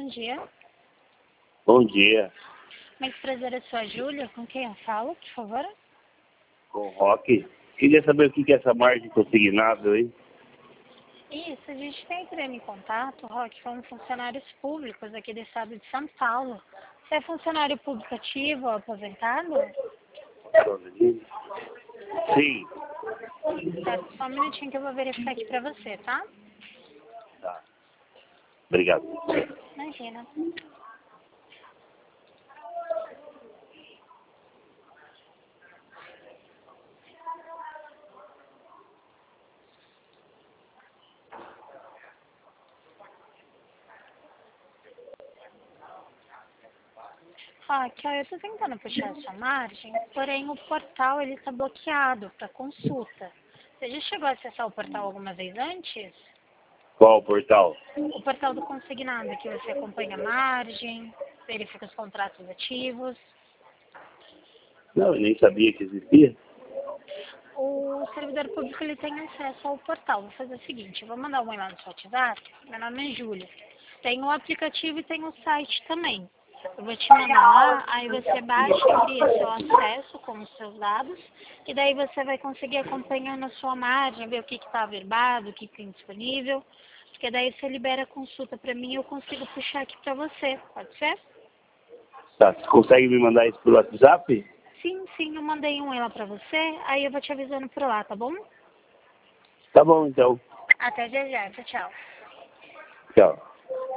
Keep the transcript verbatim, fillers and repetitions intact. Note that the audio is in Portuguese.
bom dia. Bom dia. Muito prazer, eu sou a Júlia. Com quem eu falo, por favor? Com o Roque. Queria saber o que é essa margem consignada aí. Isso, a gente está entrando em contato, Roque, com funcionários públicos aqui do estado de São Paulo. Você é funcionário público ativo ou aposentado? Sim. Certo, só um minutinho que eu vou verificar aqui para você, tá? Tá. Obrigado. Imagina. Roque, ó, eu estou tentando puxar a sua margem, porém o portal ele está bloqueado para consulta. Você já chegou a acessar o portal alguma vez antes? Qual o portal? O portal do consignado, que você acompanha a margem, verifica os contratos ativos. Não, eu nem sabia que existia. O servidor público ele tem acesso ao portal. Vou fazer o seguinte, eu vou mandar um e-mail no seu WhatsApp. Meu nome é Júlia. Tem o aplicativo e tem o site também. Eu vou te mandar lá, aí você baixa, cria seu acesso com os seus dados, e daí você vai conseguir acompanhar na sua margem, ver o que está averbado, o que tem disponível, porque daí você libera a consulta para mim e eu consigo puxar aqui para você, pode ser? Tá, você consegue me mandar isso pelo WhatsApp? Sim, sim, eu mandei um e-mail para você, aí eu vou te avisando por lá, tá bom? Tá bom, então. Até já já, tchau, tchau. Tchau.